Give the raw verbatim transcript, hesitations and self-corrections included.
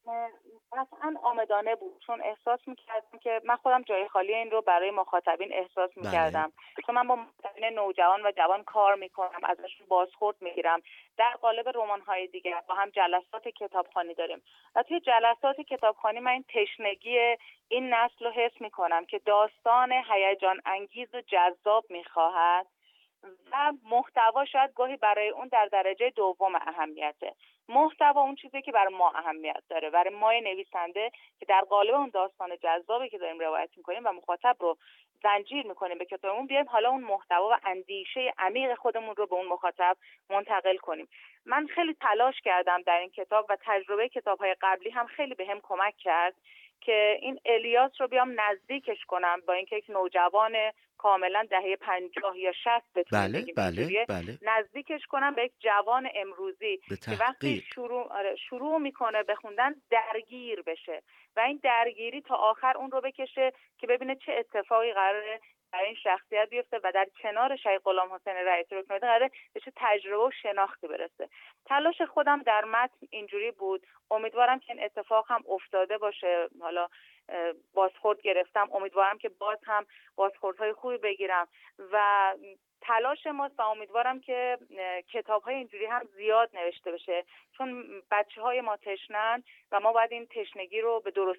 قطعا آمدانه بود، چون احساس میکردم که من خودم جای خالی این رو برای مخاطبین احساس بله. میکردم، چون من با مخاطبین نوجوان و جوان کار میکنم، ازشون بازخورد میگیرم. در قالب رمان‌های دیگر با هم جلسات کتابخوانی داریم و توی جلسات کتابخوانی من این تشنگی این نسل رو حس میکنم که داستان هیجان انگیز و جذاب میخواهد و محتوا شاید گاهی برای اون در درجه دوم اهمیته. محتوا اون چیزی که برای ما اهمیت داره، برای ما نویسنده که در قالب اون داستان جذابی که داریم روایت میکنیم و مخاطب رو زنجیر میکنیم به کتابمون، بیایم حالا اون محتوا و اندیشه عمیق خودمون رو به اون مخاطب منتقل کنیم. من خیلی تلاش کردم در این کتاب و تجربه کتاب‌های قبلی هم خیلی بهم کمک کرد که این الیاس رو بیام نزدیکش کنم، با اینکه یک نوجوان کاملا دهه پنجاه یا شصت بتونیم بله بگیم بله اینجوریه، بله. نزدیکش کنم به یک جوان امروزی به که وقتی تحقیق. شروع آره شروع میکنه به خوندن درگیر بشه و این درگیری تا آخر اون رو بکشه که ببینه چه اتفاقی قراره برای این شخصیت بیفته و در کنار شهید غلام حسین رئیسی رکن قراره به چه تجربه و شناختی برسه. تلاش خودم در متن اینجوری بود. امیدوارم که این اتفاق هم افتاده باشه. حالا بازخورد گرفتم، امیدوارم که باز هم بازخوردهای خوبی بگیرم و تلاش ماست و امیدوارم که کتاب‌های اینجوری هم زیاد نوشته بشه، چون بچه‌های ما تشنن و ما باید این تشنگی رو به درستی